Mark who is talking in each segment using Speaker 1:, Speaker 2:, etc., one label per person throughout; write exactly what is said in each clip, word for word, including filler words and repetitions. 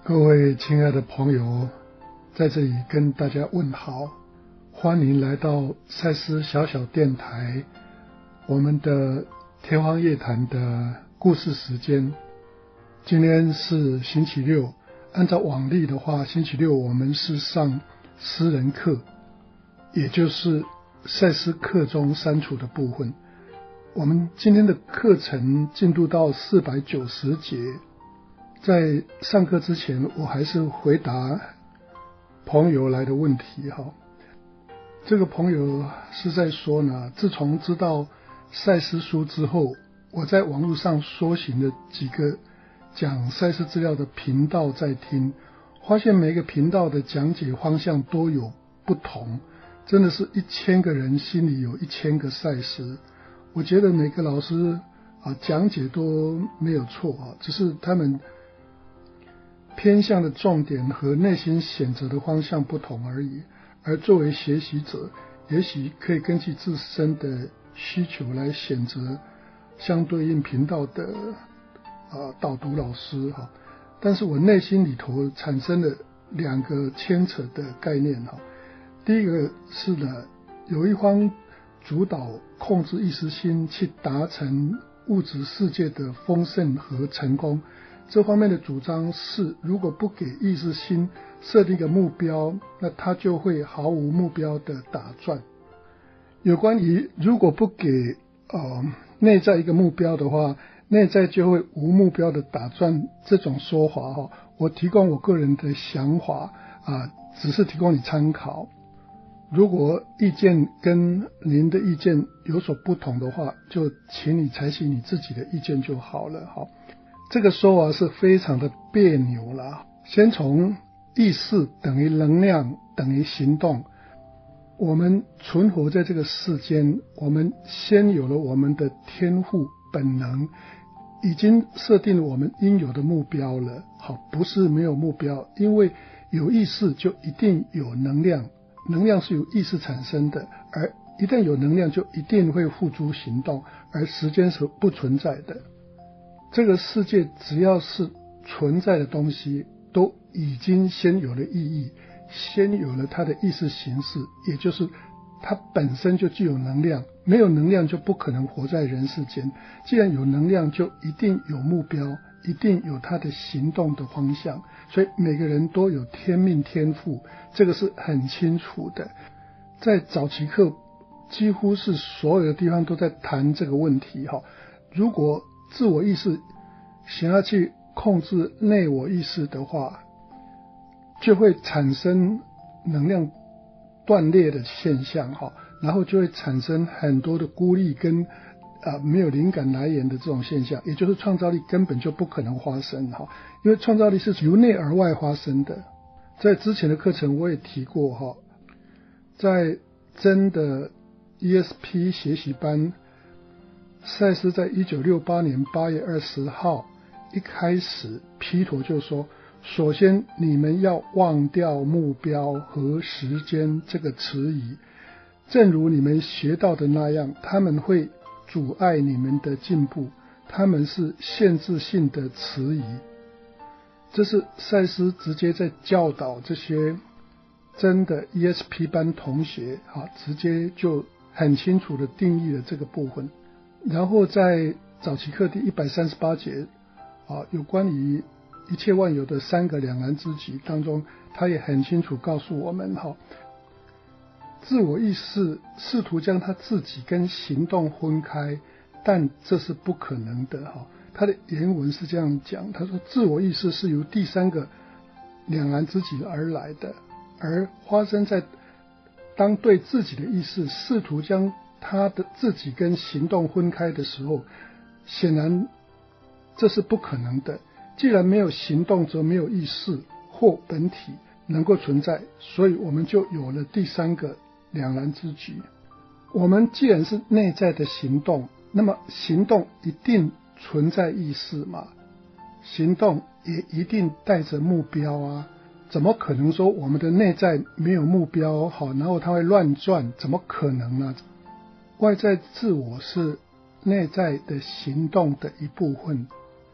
Speaker 1: 各位亲爱的朋友，在这里跟大家问好，欢迎来到赛斯小小电台，我们的天荒夜谈的故事时间。今天是星期六，按照往例的话，星期六我们是上私人课，也就是赛斯课中删除的部分。我们今天的课程进度到四百九十节，在上课之前我还是回答朋友来的问题哈。这个朋友是在说呢，自从知道赛斯书之后，我在网络上搜寻了几个讲赛斯资料的频道在听，发现每个频道的讲解方向都有不同，真的是一千个人心里有一千个赛斯。我觉得每个老师啊讲解都没有错啊，只是他们偏向的重点和内心选择的方向不同而已。而作为学习者，也许可以根据自身的需求来选择相对应频道的啊导读老师哈。但是我内心里头产生了两个牵扯的概念哈。第一个是呢，有一方主导控制意识心去达成物质世界的丰盛和成功，这方面的主张是，如果不给意识心设定一个目标，那它就会毫无目标的打转。有关于如果不给呃内在一个目标的话，内在就会无目标的打转，这种说法哈，我提供我个人的想法啊，只是提供你参考。如果意见跟您的意见有所不同的话，就请你采取你自己的意见就好了哈。这个说法是非常的别扭啦。先从意识等于能量等于行动，我们存活在这个世间，我们先有了我们的天赋本能，已经设定了我们应有的目标了。好，不是没有目标，因为有意识就一定有能量，能量是由意识产生的，而一旦有能量就一定会付诸行动，而时间是不存在的。这个世界只要是存在的东西，都已经先有了意义，先有了它的意识形式，也就是它本身就具有能量，没有能量就不可能活在人世间。既然有能量，就一定有目标，一定有它的行动的方向，所以每个人都有天命天赋，这个是很清楚的。在早期课几乎是所有的地方都在谈这个问题哈。如果自我意识想要去控制内我意识的话，就会产生能量断裂的现象哈，然后就会产生很多的孤立跟呃没有灵感来源的这种现象，也就是创造力根本就不可能发生哈，因为创造力是由内而外发生的。在之前的课程我也提过哈，在真的 E S P 学习班，赛斯在一九六八年八月二十号一开始，毗陀就说，首先你们要忘掉目标和时间这个词语，正如你们学到的那样，他们会阻碍你们的进步，他们是限制性的词语。这是赛斯直接在教导这些真的 E S P 班同学啊，直接就很清楚的定义了这个部分。然后在早期课第一百三十八节啊，有关于一切万有的三个两难之极当中，他也很清楚告诉我们哈，自我意识试图将他自己跟行动分开，但这是不可能的哈。他的原文是这样讲，他说自我意识是由第三个两难之极而来的，而发生在当对自己的意识试图将他的自己跟行动分开的时候，显然这是不可能的。既然没有行动，则没有意识或本体能够存在，所以我们就有了第三个两难之局。我们既然是内在的行动，那么行动一定存在意识嘛，行动也一定带着目标啊，怎么可能说我们的内在没有目标好，然后它会乱转？怎么可能呢？外在自我是内在的行动的一部分，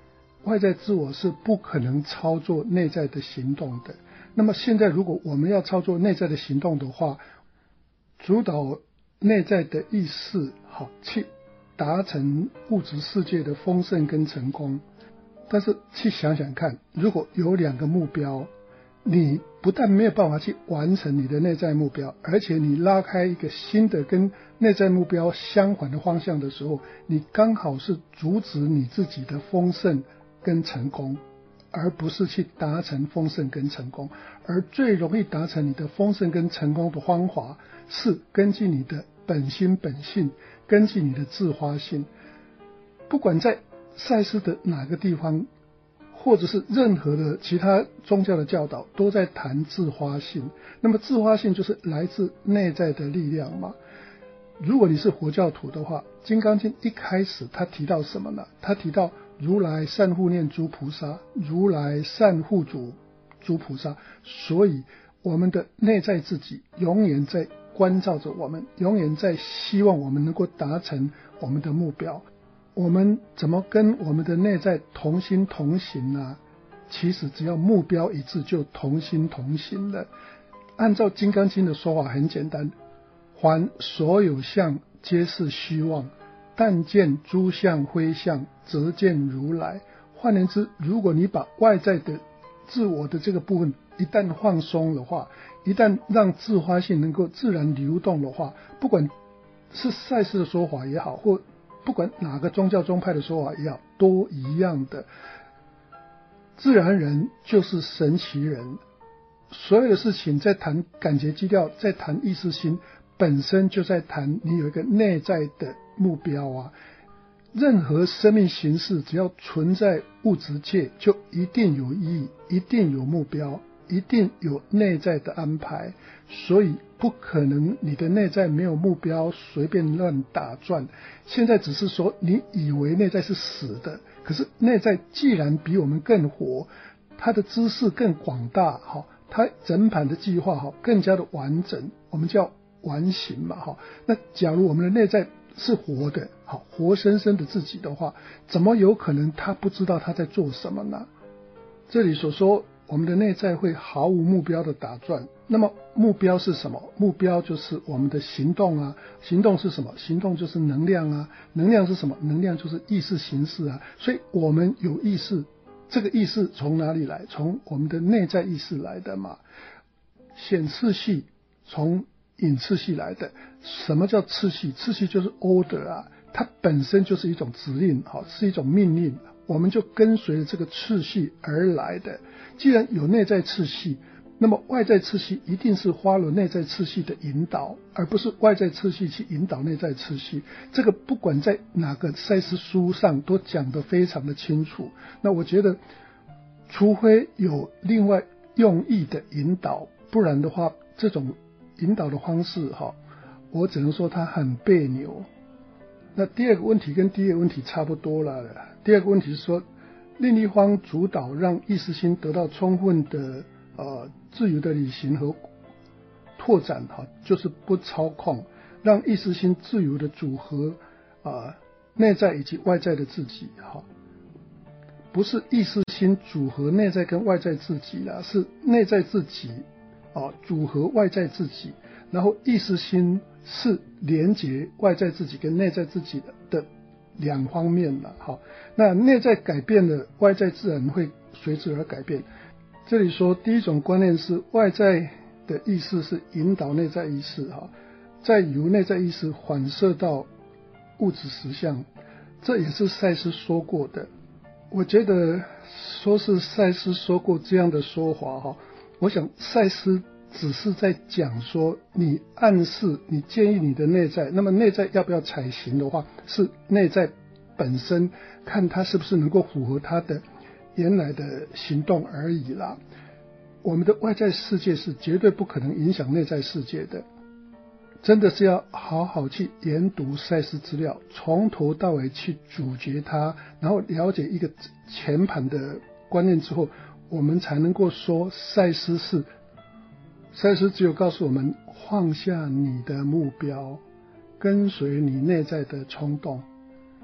Speaker 1: 外在自我是不可能操作内在的行动的。那么现在如果我们要操作内在的行动的话，主导内在的意识，好，去达成物质世界的丰盛跟成功。但是去想想看，如果有两个目标，你不但没有办法去完成你的内在目标，而且你拉开一个新的跟内在目标相反的方向的时候，你刚好是阻止你自己的丰盛跟成功，而不是去达成丰盛跟成功。而最容易达成你的丰盛跟成功的方法，是根据你的本心本性，根据你的自发性。不管在赛斯的哪个地方，或者是任何的其他宗教的教导，都在谈自发性。那么自发性就是来自内在的力量嘛。如果你是佛教徒的话，《金刚经》一开始他提到什么呢？他提到如来善护念诸菩萨，如来善护主诸菩萨。所以我们的内在自己永远在关照着我们，永远在希望我们能够达成我们的目标。我们怎么跟我们的内在同心同行呢？其实只要目标一致，就同心同行了。按照《金刚经》的说法很简单，凡所有相皆是虚妄，但见诸相非相，则见如来。换言之，如果你把外在的自我的这个部分一旦放松的话，一旦让自发性能够自然流动的话，不管是赛斯的说法也好，或不管哪个宗教宗派的说法也好，都一样的。自然人就是神奇人，所有的事情在谈感觉基调，在谈意识心，本身就在谈你有一个内在的目标啊。任何生命形式只要存在物质界，就一定有意义，一定有目标，一定有内在的安排。所以不可能你的内在没有目标，随便乱打转。现在只是说你以为内在是死的，可是内在既然比我们更活，它的知识更广大，它整盘的计划更加的完整，我们叫完形嘛。那假如我们的内在是活的，活生生的自己的话，怎么有可能他不知道他在做什么呢？这里所说我们的内在会毫无目标的打转，那么目标是什么？目标就是我们的行动啊。行动是什么？行动就是能量啊。能量是什么？能量就是意识形式啊。所以我们有意识，这个意识从哪里来？从我们的内在意识来的嘛。显次系从隐次系来的。什么叫次系？次系就是 order 啊，它本身就是一种指令，是一种命令，我们就跟随着这个次序而来的。既然有内在次序，那么外在次序一定是花了内在次序的引导，而不是外在次序去引导内在次序。这个不管在哪个赛斯书上都讲得非常的清楚。那我觉得除非有另外用意的引导，不然的话这种引导的方式我只能说它很别扭。那第二个问题跟第一个问题差不多了。第二个问题是说，另一方主导让意识心得到充分的呃自由的旅行和拓展，就是不操控，让意识心自由的组合呃内在以及外在的自己，不是意识心组合内在跟外在自己啦，是内在自己啊组合外在自己，然后意识心是连结外在自己跟内在自己的的两方面了。好，那内在改变了，外在自然会随之而改变。这里说第一种观念是外在的意识是引导内在意识，再由内在意识反射到物质实相，这也是赛斯说过的。我觉得说是赛斯说过这样的说法，我想赛斯只是在讲说，你暗示你建议你的内在，那么内在要不要采行的话，是内在本身看它是不是能够符合它的原来的行动而已啦。我们的外在世界是绝对不可能影响内在世界的，真的是要好好去研读赛斯资料，从头到尾去咀嚼它，然后了解一个全盘的观念之后，我们才能够说赛斯是赛斯只有告诉我们放下你的目标，跟随你内在的冲动。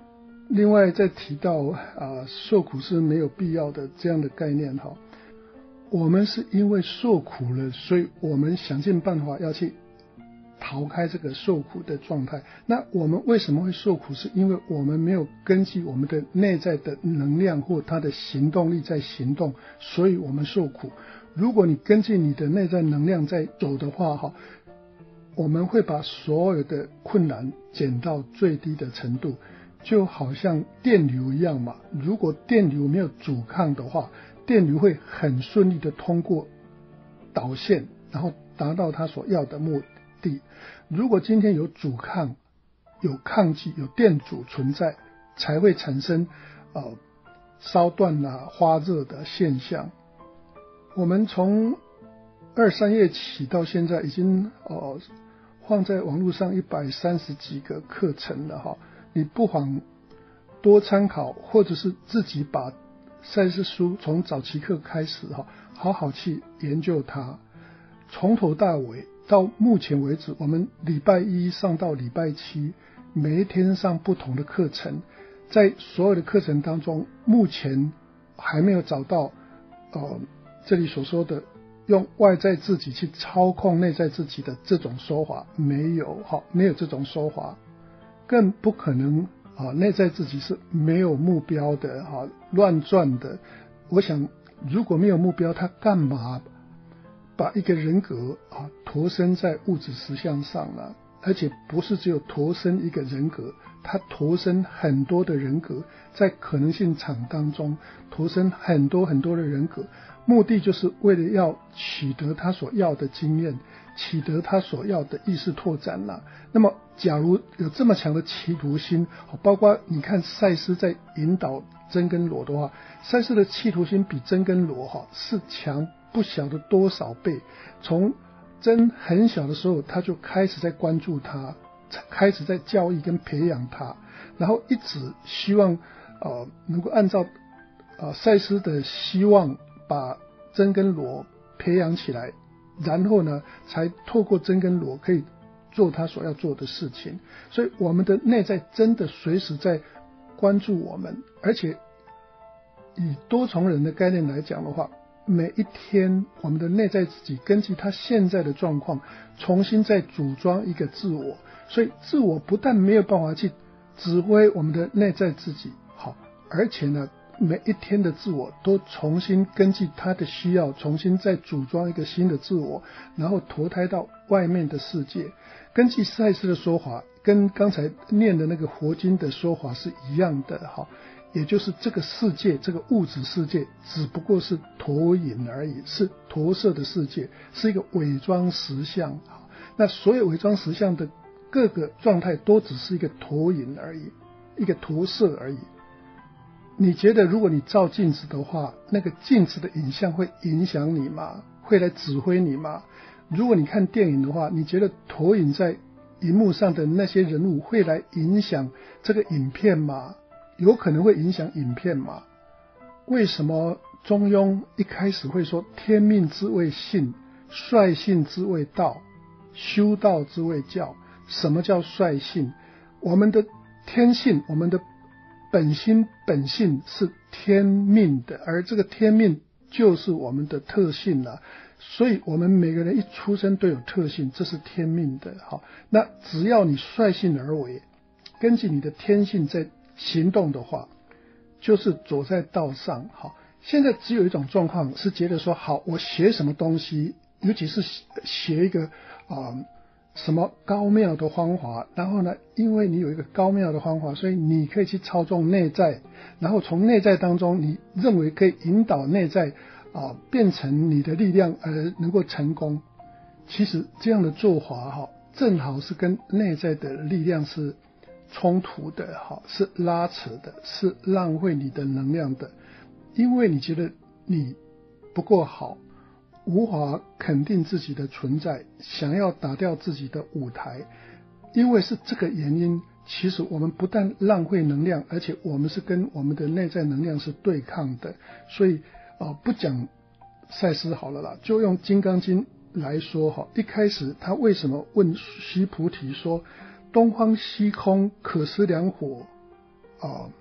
Speaker 1: 另外再提到啊，受苦是没有必要的这样的概念哈，我们是因为受苦了，所以我们想尽办法要去逃开这个受苦的状态。那我们为什么会受苦？是因为我们没有根据我们的内在的能量或它的行动力在行动，所以我们受苦。如果你根据你的内在能量在走的话哈，我们会把所有的困难减到最低的程度，就好像电流一样嘛。如果电流没有阻抗的话，电流会很顺利的通过导线，然后达到它所要的目的。如果今天有阻抗、有抗拒、有电阻存在，才会产生呃烧断啊、发热的现象。我们从二三月起到现在，已经呃放在网络上一百三十几个课程了哈，你不妨多参考，或者是自己把赛斯书从早期课开始哈，好好去研究它，从头到尾。到目前为止，我们礼拜一上到礼拜七，每一天上不同的课程，在所有的课程当中，目前还没有找到呃这里所说的用外在自己去操控内在自己的这种说法，没有哈，没有这种说法，更不可能啊，内在自己是没有目标的啊，乱转的。我想如果没有目标，他干嘛把一个人格啊投身在物质实相上了？而且不是只有投身一个人格，他投身很多的人格，在可能性场当中投身很多很多的人格，目的就是为了要取得他所要的经验，取得他所要的意识拓展了。那么假如有这么强的企图心，包括你看赛斯在引导真跟罗的话，赛斯的企图心比真跟罗哈是强不晓得多少倍。从真很小的时候，他就开始在关注他，开始在教育跟培养他，然后一直希望呃能够按照呃赛斯的希望把真跟罗培养起来，然后呢才透过真跟罗可以做他所要做的事情。所以我们的内在真的随时在关注我们，而且以多重人的概念来讲的话，每一天我们的内在自己根据他现在的状况重新再组装一个自我，所以自我不但没有办法去指挥我们的内在自己好，而且呢每一天的自我都重新根据他的需要重新再组装一个新的自我，然后投胎到外面的世界。根据赛斯的说法，跟刚才念的那个佛经的说法是一样的哈，也就是这个世界，这个物质世界只不过是投影而已，是投射的世界，是一个伪装实相。那所有伪装实相的各个状态都只是一个投影而已，一个投射而已。你觉得如果你照镜子的话，那个镜子的影像会影响你吗？会来指挥你吗？如果你看电影的话，你觉得投影在荧幕上的那些人物会来影响这个影片吗？有可能会影响影片吗？为什么中庸一开始会说天命之谓性，率性之谓道，修道之谓教？什么叫率性？我们的天性，我们的本心本性是天命的，而这个天命就是我们的特性了。所以我们每个人一出生都有特性，这是天命的。好，那只要你率性而为，根据你的天性在行动的话，就是走在道上。好，现在只有一种状况是觉得说，好，我学什么东西，尤其是学一个啊、呃、什么高妙的方法，然后呢，因为你有一个高妙的方法，所以你可以去操纵内在，然后从内在当中，你认为可以引导内在啊变成你的力量而能够成功。其实这样的做法哈，正好是跟内在的力量是冲突的，好，是拉扯的，是浪费你的能量的。因为你觉得你不够好，无法肯定自己的存在，想要打掉自己的舞台。因为是这个原因，其实我们不但浪费能量，而且我们是跟我们的内在能量是对抗的。所以呃，不讲赛斯好了啦，就用金刚经来说哈。一开始他为什么问须菩提说，东方虚空可思良火啊、呃，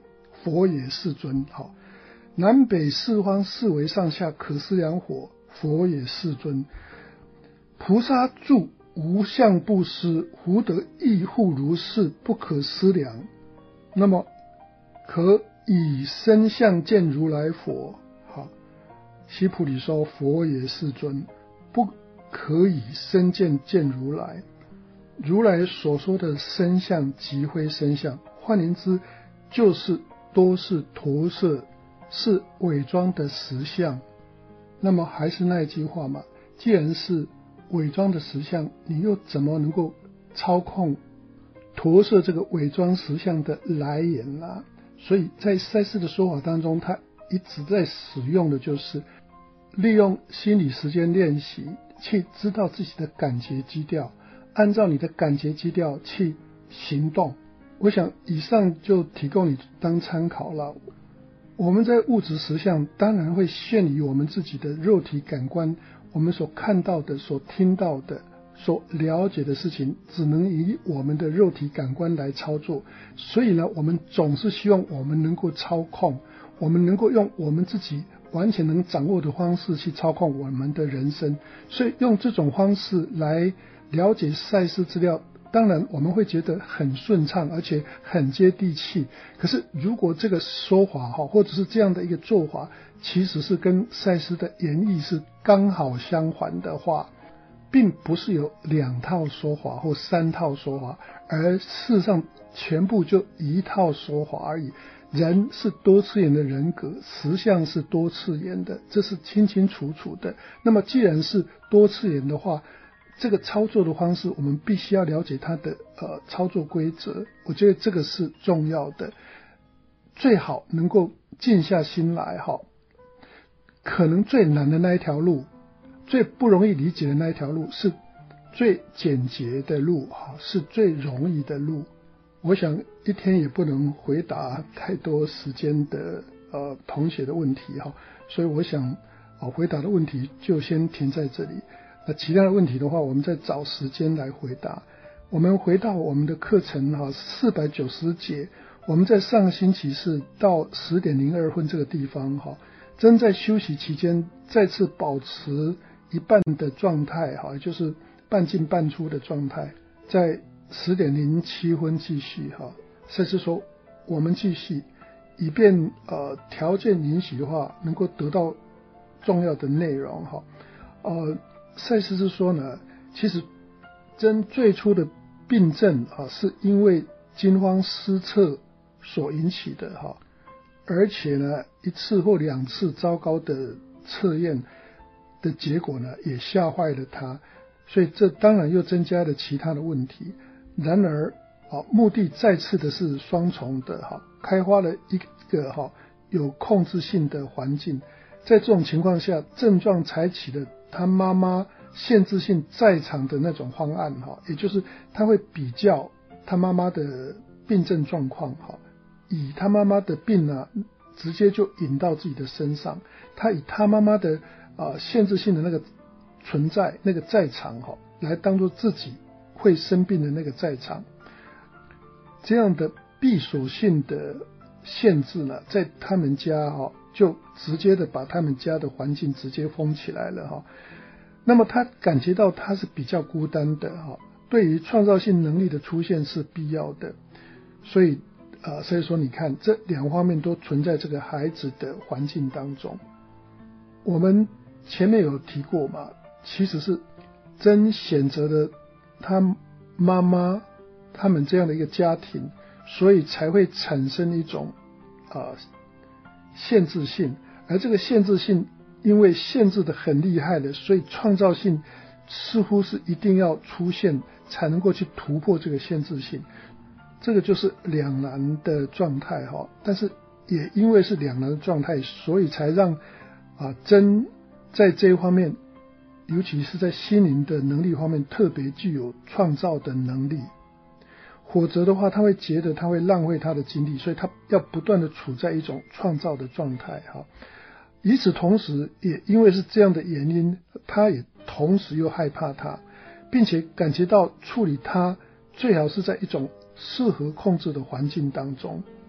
Speaker 1: 佛也世尊。好，南北四方四维上下可思量火，佛也世尊。菩萨住无相不思，胡得亦复如是，不可思量。那么可以身相见如来佛。好，须菩提说，佛也世尊，不可以身见见如来。如来所说的身相即非身相，换言之就是多是陀色，是伪装的实相。那么还是那一句话嘛，既然是伪装的实相，你又怎么能够操控陀色这个伪装实相的来源啦？所以在赛斯的说法当中，他一直在使用的就是利用心理时间练习，去知道自己的感觉基调，按照你的感觉基调去行动。我想以上就提供你当参考了。我们在物质实相当然会限于我们自己的肉体感官，我们所看到的、所听到的、所了解的事情，只能以我们的肉体感官来操作。所以呢，我们总是希望我们能够操控，我们能够用我们自己完全能掌握的方式去操控我们的人生。所以用这种方式来了解赛斯资料，当然我们会觉得很顺畅，而且很接地气。可是如果这个说法或者是这样的一个做法，其实是跟赛斯的原意是刚好相反的话，并不是有两套说法或三套说法，而事实上全部就一套说法而已。人是多次元的人格，实相是多次元的，这是清清楚楚的。那么既然是多次元的话，这个操作的方式我们必须要了解它的呃操作规则，我觉得这个是重要的。最好能够静下心来哈，可能最难的那一条路，最不容易理解的那一条路，是最简洁的路哈，是最容易的路。我想一天也不能回答太多时间的呃同学的问题哈，所以我想啊回答的问题就先停在这里。那其他的问题的话，我们再找时间来回答。我们回到我们的课程哈，四百九十节，我们在上个星期是到十点零二分这个地方哈，正在休息期间再次保持一半的状态哈，也就是半进半出的状态，在十点零七分继续哈，赛斯说我们继续，以便呃条件允许的话，能够得到重要的内容哈。呃，赛斯是说呢，其实真最初的病症啊，是因为惊慌失措所引起的哈，而且呢，一次或两次糟糕的测验的结果呢，也吓坏了他，所以这当然又增加了其他的问题。然而啊，目的再次的是双重的哈，开发了一个哈有控制性的环境。在这种情况下，症状采取了他妈妈限制性在场的那种方案哈，也就是他会比较他妈妈的病症状况哈，以他妈妈的病呢，直接就引到自己的身上，他以他妈妈的啊、呃、限制性的那个存在那个在场哈，来当作自己会生病的那个在场。这样的闭锁性的限制呢，在他们家哈，就直接的把他们家的环境直接封起来了哈。那么他感觉到他是比较孤单的哈，对于创造性能力的出现是必要的，所以呃，所以说你看这两方面都存在这个孩子的环境当中。我们前面有提过嘛，其实是真选择了他妈妈他们这样的一个家庭，所以才会产生一种呃限制性，而这个限制性因为限制的很厉害的，所以创造性似乎是一定要出现才能够去突破这个限制性，这个就是两难的状态哈。但是也因为是两难的状态，所以才让啊真在这一方面，尤其是在心灵的能力方面特别具有创造的能力。否则的话，他会觉得他会浪费他的精力，所以他要不断的处在一种创造的状态哈。与此同时，也因为是这样的原因，他也同时又害怕他，并且感觉到处理他最好是在一种适合控制的环境当中。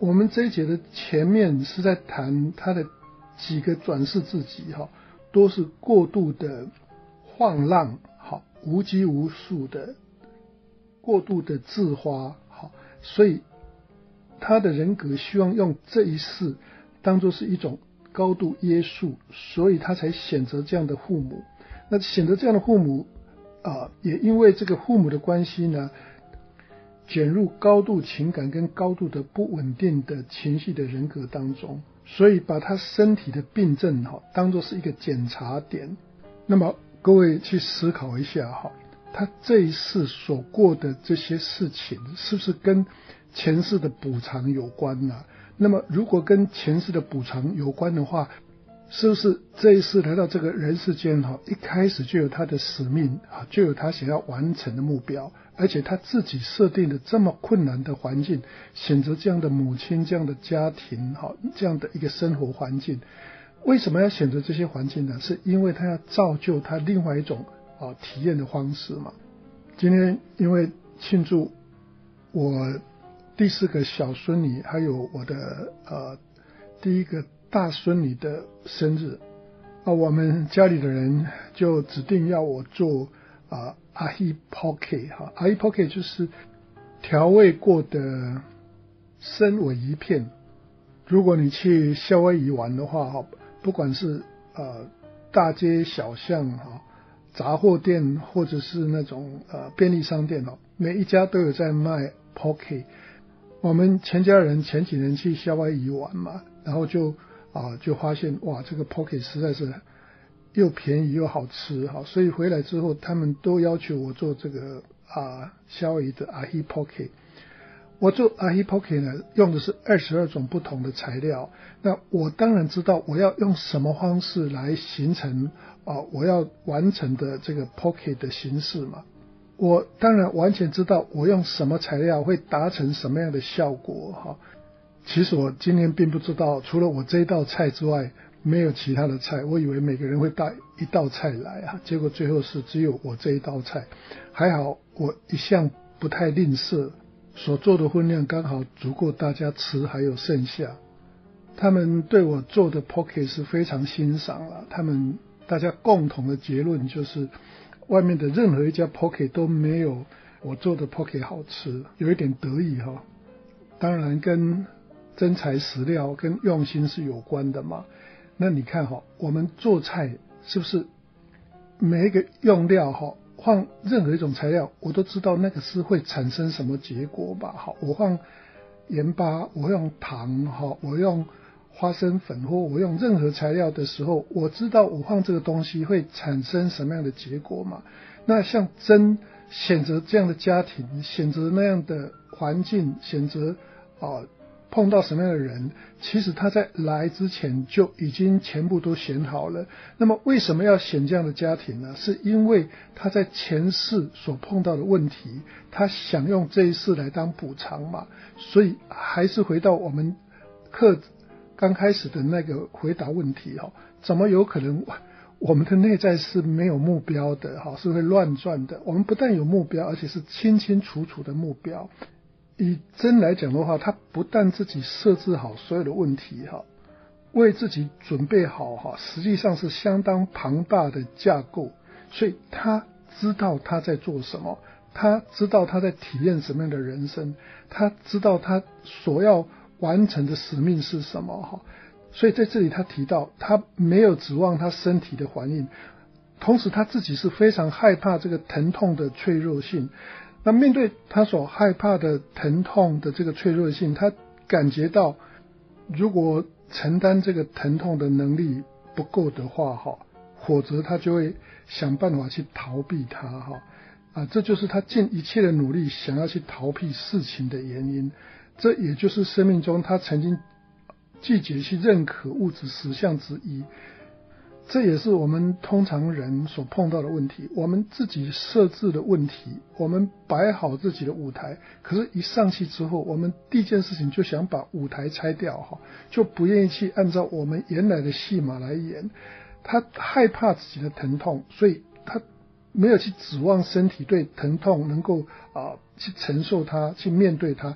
Speaker 1: 我们这一节的前面是在谈他的几个转世自己哈，都是过度的放浪，好，无拘无束的，过度的自花，好，所以他的人格希望用这一世当作是一种高度约束，所以他才选择这样的父母。那选择这样的父母啊，也因为这个父母的关系呢，卷入高度情感跟高度的不稳定的情绪的人格当中，所以把他身体的病症哈当作是一个检查点。那么各位去思考一下哈，他这一世所过的这些事情是不是跟前世的补偿有关呢？那么如果跟前世的补偿有关的话，是不是这一世来到这个人世间哈，一开始就有他的使命啊，就有他想要完成的目标，而且他自己设定的这么困难的环境，选择这样的母亲、这样的家庭哈，这样的一个生活环境。为什么要选择这些环境呢？是因为他要造就他另外一种啊体验的方式嘛。今天因为庆祝我第四个小孙女还有我的呃第一个大孙女的生日啊，我们家里的人就指定要我做啊阿希 poke 哈，阿希 poke 就是调味过的生鲔鱼片。如果你去夏威夷玩的话哈，不管是呃大街小巷哈，杂货店或者是那种呃便利商店哦，每一家都有在卖 poke。我们全家人前几年去夏威夷玩嘛，然后就啊就发现哇，这个 poke 实在是又便宜又好吃哈，所以回来之后他们都要求我做这个啊夏威夷的阿希 poke。我做阿希 poke 呢，用的是二十二种不同的材料。那我当然知道我要用什么方式来形成啊我要完成的这个 poke 的形式嘛。我当然完全知道我用什么材料会达成什么样的效果哈。其实我今天并不知道，除了我这一道菜之外，没有其他的菜。我以为每个人会带一道菜来啊，结果最后是只有我这一道菜。还好我一向不太吝啬，所做的分量刚好足够大家吃，还有剩下。他们对我做的 poke 是非常欣赏了，他们大家共同的结论就是，外面的任何一家 poke 都没有我做的 poke 好吃，有一点得意哈。当然跟真材实料跟用心是有关的嘛。那你看哈，我们做菜是不是每一个用料哈，放任何一种材料，我都知道那个是会产生什么结果吧？好，我放盐巴，我用糖哈，我用花生粉或我用任何材料的时候，我知道我放这个东西会产生什么样的结果嘛。那像真选择这样的家庭，选择那样的环境，选择啊碰到什么样的人，其实他在来之前就已经全部都选好了。那么为什么要选这样的家庭呢？是因为他在前世所碰到的问题，他想用这一世来当补偿嘛。所以还是回到我们课刚开始的那个回答问题哈，怎么有可能我们的内在是没有目标的哈，是会乱转的。我们不但有目标，而且是清清楚楚的目标。以真来讲的话，他不但自己设置好所有的问题哈，为自己准备好哈，实际上是相当庞大的架构，所以他知道他在做什么，他知道他在体验什么样的人生，他知道他所要完成的使命是什么哈。所以在这里他提到，他没有指望他身体的反应，同时他自己是非常害怕这个疼痛的脆弱性。那面对他所害怕的疼痛的这个脆弱性，他感觉到如果承担这个疼痛的能力不够的话哈，否则他就会想办法去逃避它哈啊，这就是他尽一切的努力想要去逃避事情的原因。这也就是生命中他曾经拒绝去认可物质实相之一。这也是我们通常人所碰到的问题，我们自己设置的问题，我们摆好自己的舞台，可是一上去之后，我们第一件事情就想把舞台拆掉哈，就不愿意去按照我们原来的戏码来演。他害怕自己的疼痛，所以他没有去指望身体对疼痛能够啊、呃、去承受它，去面对它。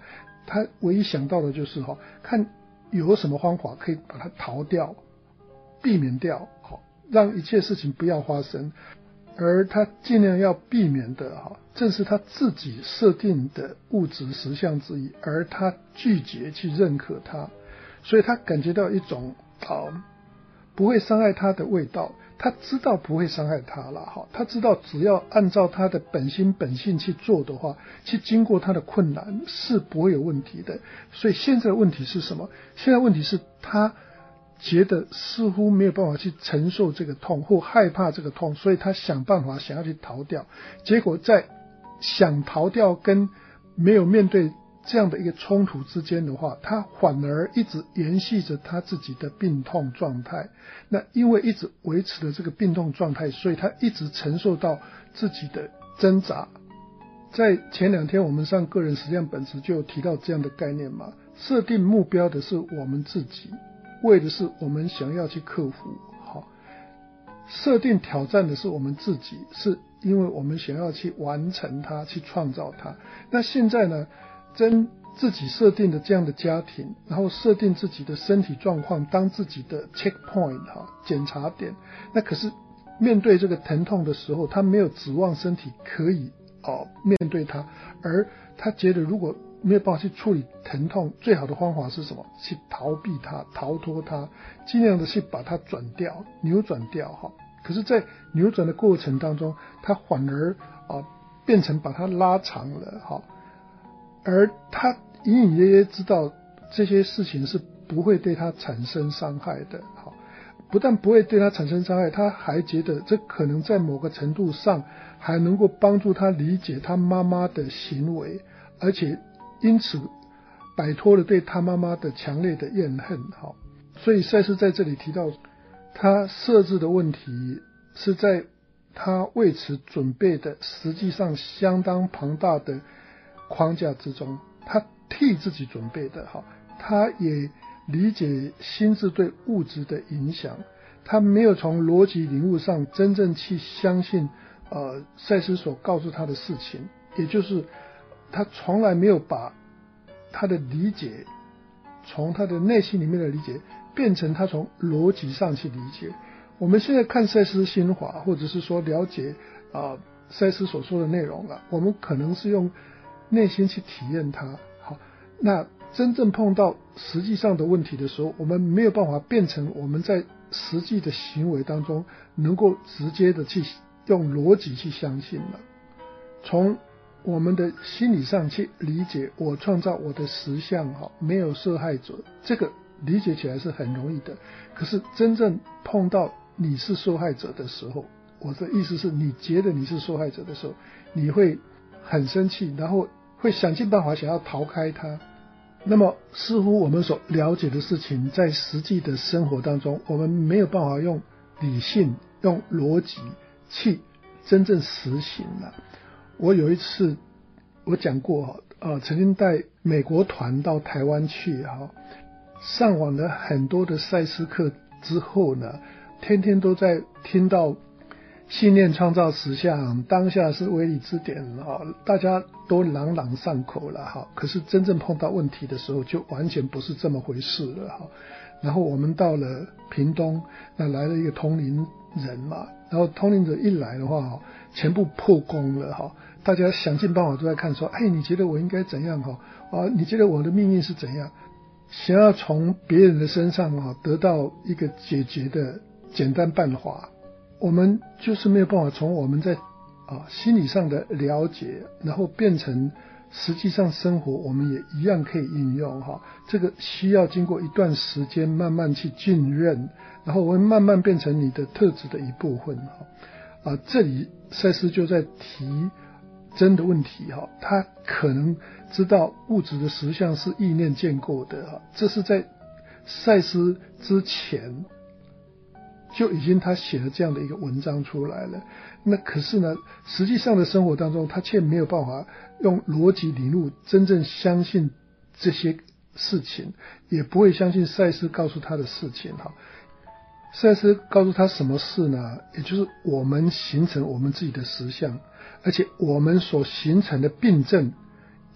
Speaker 1: 他唯一想到的就是哈，看有什么方法可以把它逃掉，避免掉，好，让一切事情不要发生。而他尽量要避免的哈，正是他自己设定的物质实相之一，而他拒绝去认可它，所以他感觉到一种啊不会伤害他的味道。他知道不会伤害他了哈，他知道只要按照他的本心本性去做的话，去经过他的困难是不会有问题的。所以现在的问题是什么？现在问题是他觉得似乎没有办法去承受这个痛，或害怕这个痛，所以他想办法想要去逃掉。结果在想逃掉跟没有面对这样的一个冲突之间的话，他反而一直延续着他自己的病痛状态。那因为一直维持了这个病痛状态，所以他一直承受到自己的挣扎。在前两天我们上个人实相本质就有提到这样的概念嘛，设定目标的是我们自己，为的是我们想要去克服，好，设定挑战的是我们自己，是因为我们想要去完成它，去创造它。那现在呢，真自己设定的这样的家庭，然后设定自己的身体状况当自己的 checkpoint 哈，检查点。那可是面对这个疼痛的时候，他没有指望身体可以哦面对它，而他觉得如果没有办法去处理疼痛，最好的方法是什么？去逃避它，逃脱它，尽量的去把它转掉，扭转掉哈。可是在扭转的过程当中，他反而啊变成把它拉长了哈，而他隐隐约约知道这些事情是不会对他产生伤害的，好，不但不会对他产生伤害，他还觉得这可能在某个程度上还能够帮助他理解他妈妈的行为，而且因此摆脱了对他妈妈的强烈的怨恨。好，所以赛斯在这里提到他设置的问题是在他为此准备的实际上相当庞大的框架之中，他替自己准备的，他也理解心智对物质的影响，他没有从逻辑领悟上真正去相信呃赛斯所告诉他的事情，也就是他从来没有把他的理解从他的内心里面的理解变成他从逻辑上去理解。我们现在看赛斯心法，或者是说了解啊、呃、赛斯所说的内容了，我们可能是用内心去体验它。好，那真正碰到实际上的问题的时候，我们没有办法变成我们在实际的行为当中能够直接的去用逻辑去相信了。从我们的心理上去理解我创造我的实相，没有受害者，这个理解起来是很容易的。可是真正碰到你是受害者的时候，我的意思是你觉得你是受害者的时候，你会很生气，然后会想尽办法想要逃开它。那么似乎我们所了解的事情在实际的生活当中，我们没有办法用理性用逻辑去真正实行了。我有一次我讲过呃，曾经带美国团到台湾去哈，上完了很多的赛斯课之后呢，天天都在听到信念创造实相，当下是唯理之点啊，大家都朗朗上口了哈。可是真正碰到问题的时候，就完全不是这么回事了哈。然后我们到了屏东，那来了一个通灵人嘛，然后通灵者一来的话，全部破功了哈。大家想尽办法都在看说，哎，你觉得我应该怎样哈？啊，你觉得我的命运是怎样？想要从别人的身上啊得到一个解决的简单办法。我们就是没有办法从我们在啊心理上的了解，然后变成实际上生活我们也一样可以应用哈。这个需要经过一段时间慢慢去浸润，然后会慢慢变成你的特质的一部分哈。啊，这里赛斯就在提真的问题哈，他可能知道物质的实相是意念建构的哈，这是在赛斯之前就已经他写了这样的一个文章出来了。那可是呢，实际上的生活当中他却没有办法用逻辑理路真正相信这些事情，也不会相信赛斯告诉他的事情哈。赛斯告诉他什么事呢？也就是我们形成我们自己的实相，而且我们所形成的病症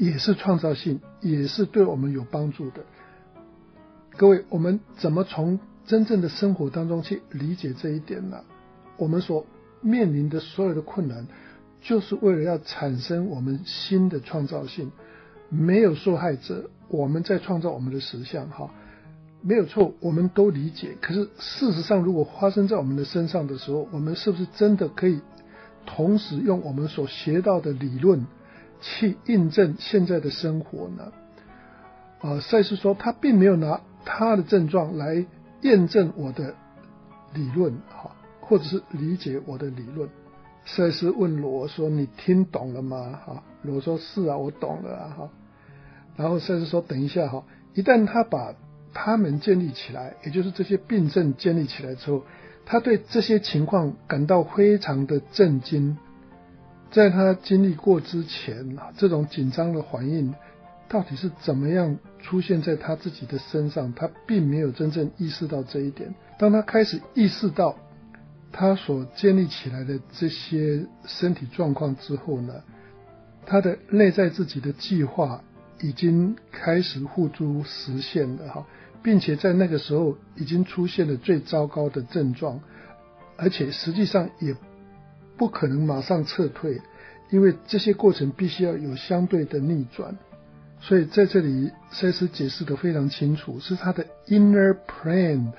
Speaker 1: 也是创造性，也是对我们有帮助的。各位，我们怎么从真正的生活当中去理解这一点呢？我们所面临的所有的困难，就是为了要产生我们新的创造性。没有受害者，我们在创造我们的实相，哈，没有错，我们都理解。可是事实上，如果发生在我们的身上的时候，我们是不是真的可以同时用我们所学到的理论去印证现在的生活呢？呃，赛斯说他并没有拿他的症状来验证我的理论，哈，或者是理解我的理论。赛斯问罗说：“你听懂了吗？”哈，罗说：“是啊，我懂了啊。”哈，然后赛斯说：“等一下哈，一旦他把他们建立起来，也就是这些病症建立起来之后，他对这些情况感到非常的震惊。在他经历过之前，这种紧张的反应到底是怎么样出现在他自己的身上，他并没有真正意识到这一点。当他开始意识到他所建立起来的这些身体状况之后呢，他的内在自己的计划已经开始付诸实现了哈，并且在那个时候已经出现了最糟糕的症状，而且实际上也不可能马上撤退，因为这些过程必须要有相对的逆转。所以在这里赛斯解释得非常清楚，是他的 inner plan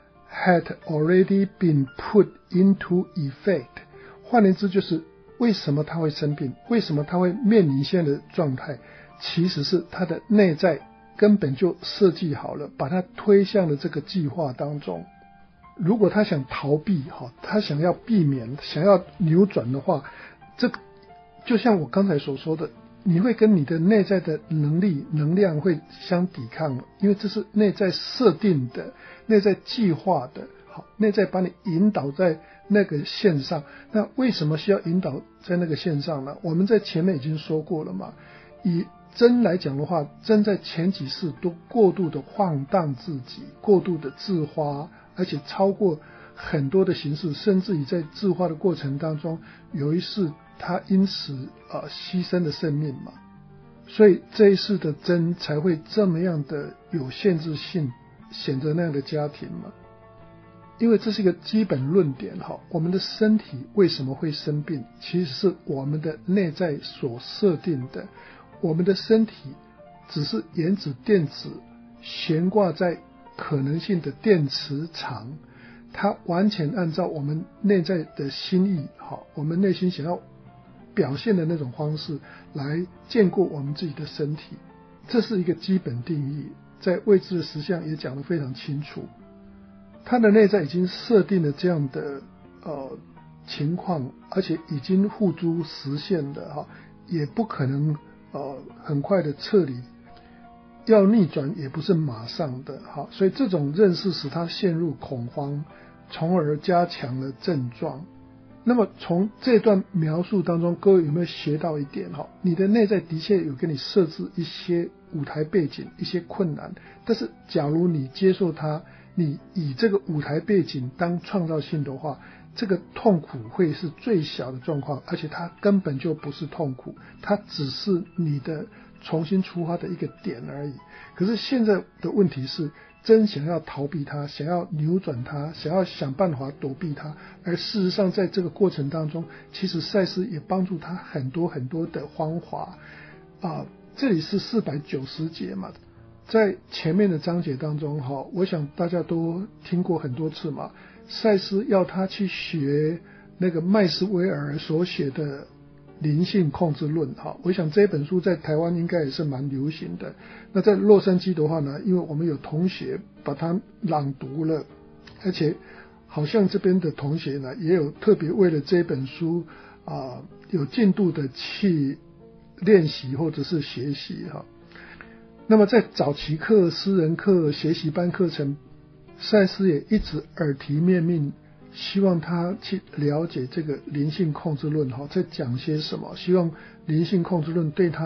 Speaker 1: had already been put into effect。 换言之，就是为什么他会生病，为什么他会面临现在的状态，其实是他的内在根本就设计好了，把他推向了这个计划当中。如果他想逃避，他想要避免，想要扭转的话，这就像我刚才所说的，你会跟你的内在的能力能量会相抵抗，因为这是内在设定的，内在计划的，好，内在把你引导在那个线上。那为什么需要引导在那个线上呢？我们在前面已经说过了嘛。以真来讲的话，真在前几世都过度的放荡自己，过度的自花，而且超过很多的形式，甚至于在自花的过程当中，有一世他因此呃牺牲了生命嘛，所以这一世的真才会这么样的有限制性，选择那样的家庭嘛。因为这是一个基本论点哈，我们的身体为什么会生病，其实是我们的内在所设定的。我们的身体只是原子电子悬挂在可能性的电磁场，它完全按照我们内在的心意，好，我们内心想要表现的那种方式来建构我们自己的身体，这是一个基本定义，在未知的实相也讲得非常清楚。它的内在已经设定了这样的呃情况，而且已经付诸实现的哈，也不可能呃很快的撤离，要逆转也不是马上的哈，所以这种认识使他陷入恐慌，从而加强了症状。那么从这段描述当中，各位有没有学到一点哈？你的内在的确有给你设置一些舞台背景，一些困难，但是假如你接受它，你以这个舞台背景当创造性的话，这个痛苦会是最小的状况，而且它根本就不是痛苦，它只是你的重新出发的一个点而已。可是现在的问题是，真想要逃避它，想要扭转它，想要想办法躲避它，而事实上在这个过程当中，其实赛斯也帮助他很多很多的方法啊。这里是四百九十节嘛，在前面的章节当中哈，我想大家都听过很多次嘛。赛斯要他去学那个麦斯威尔所写的灵性控制论哈，我想这本书在台湾应该也是蛮流行的。那在洛杉矶的话呢，因为我们有同学把它朗读了，而且好像这边的同学呢也有特别为了这本书啊、呃、有进度的去练习或者是学习哈。那么在早期课、私人课、学习班课程，赛斯也一直耳提面命，希望他去了解这个灵性控制论在讲些什么，希望灵性控制论对他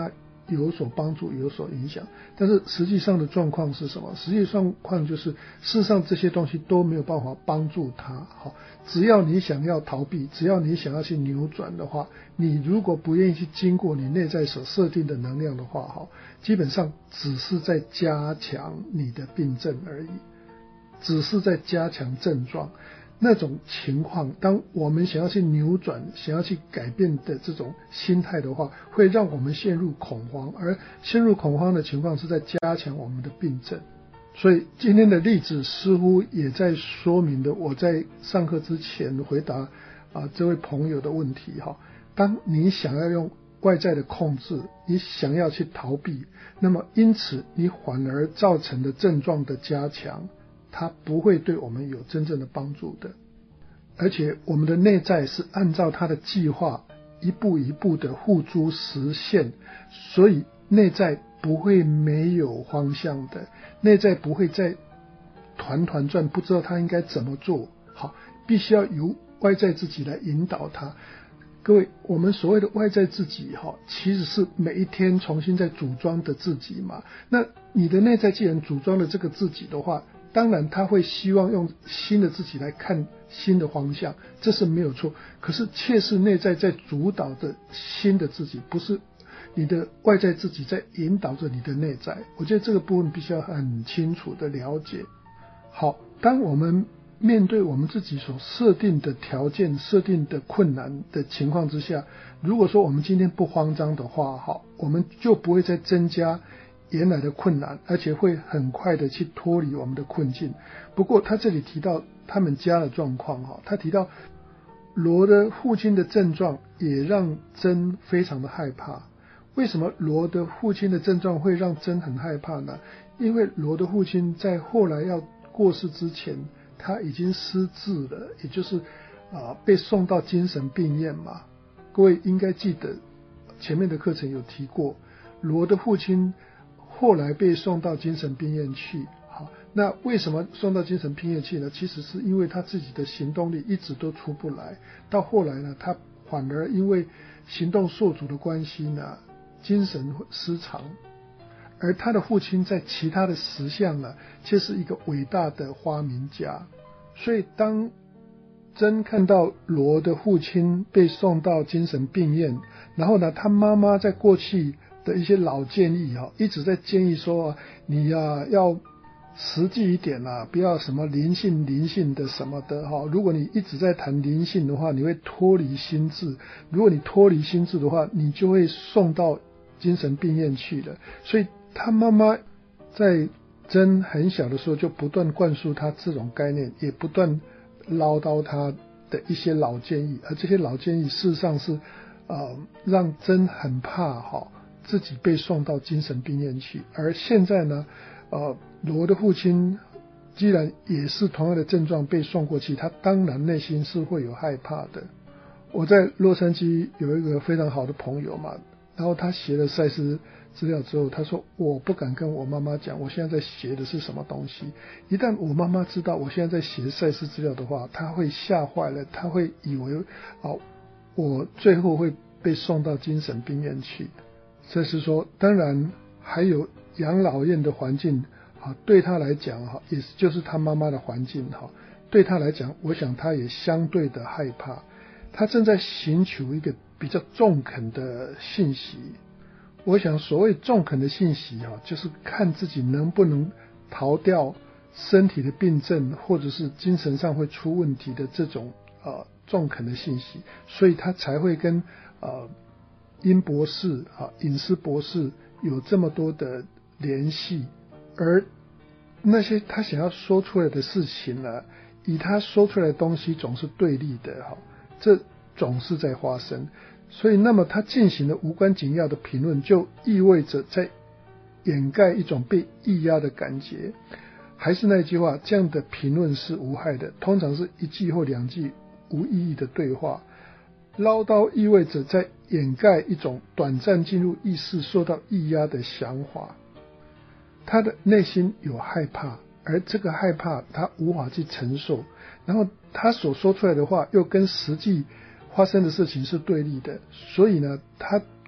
Speaker 1: 有所帮助有所影响，但是实际上的状况是什么？实际状况就是事实上这些东西都没有办法帮助他。好，只要你想要逃避，只要你想要去扭转的话，你如果不愿意去经过你内在所设定的能量的话，好，基本上只是在加强你的病症而已，只是在加强症状。那种情况，当我们想要去扭转想要去改变的这种心态的话，会让我们陷入恐慌，而陷入恐慌的情况是在加强我们的病症。所以今天的例子似乎也在说明的我在上课之前回答啊这位朋友的问题哈。当你想要用外在的控制，你想要去逃避，那么因此你反而造成的症状的加强，它不会对我们有真正的帮助的。而且我们的内在是按照它的计划一步一步的付诸实现，所以内在不会没有方向的，内在不会再团团转不知道它应该怎么做。好，必须要由外在自己来引导它。各位，我们所谓的外在自己哈，其实是每一天重新在组装的自己嘛。那你的内在既然组装了这个自己的话，当然他会希望用新的自己来看新的方向，这是没有错。可是切是内在在主导的新的自己，不是你的外在自己在引导着你的内在。我觉得这个部分必须要很清楚的了解。好，当我们面对我们自己所设定的条件设定的困难的情况之下，如果说我们今天不慌张的话，好，我们就不会再增加原来的困难，而且会很快的去脱离我们的困境。不过他这里提到他们家的状况，他提到罗的父亲的症状也让珍非常的害怕。为什么罗的父亲的症状会让珍很害怕呢？因为罗的父亲在后来要过世之前，他已经失智了，也就是啊被送到精神病院嘛。各位应该记得前面的课程有提过，罗的父亲后来被送到精神病院去。好，那为什么送到精神病院去呢？其实是因为他自己的行动力一直都出不来，到后来呢，他反而因为行动受阻的关系呢，精神失常。而他的父亲在其他的实相呢，却是一个伟大的发明家。所以当珍看到罗的父亲被送到精神病院，然后呢，他妈妈在过去的一些老建议啊，一直在建议说，你啊要实际一点啊，不要什么灵性灵性的什么的哈。如果你一直在谈灵性的话，你会脱离心智；如果你脱离心智的话，你就会送到精神病院去了。所以他妈妈在珍很小的时候就不断灌输他这种概念，也不断唠叨他的一些老建议，而这些老建议事实上是呃让珍很怕哈自己被送到精神病院去。而现在呢，呃罗的父亲既然也是同样的症状被送过去，他当然内心是会有害怕的。我在洛杉矶有一个非常好的朋友嘛，然后他写了赛斯资料之后，他说我不敢跟我妈妈讲我现在在写的是什么东西，一旦我妈妈知道我现在在写赛斯资料的话，她会吓坏了，她会以为啊我最后会被送到精神病院去。这是说当然还有养老院的环境啊，对他来讲哈，也就是他妈妈的环境哈，对他来讲，我想他也相对的害怕。他正在寻求一个比较中肯的信息。我想所谓中肯的信息啊，就是看自己能不能逃掉身体的病症，或者是精神上会出问题的这种呃中肯的信息，所以他才会跟呃殷博士啊、隐私博士有这么多的联系。而那些他想要说出来的事情呢，以他说出来的东西总是对立的哈，这总是在发生。所以那么他进行了无关紧要的评论，就意味着在掩盖一种被抑压的感觉。还是那句话，这样的评论是无害的，通常是一句或两句无意义的对话。唠叨意味着在掩盖一种短暂进入意识受到抑压的想法。他的内心有害怕，而这个害怕他无法去承受，然后他所说出来的话又跟实际发生的事情是对立的，所以呢他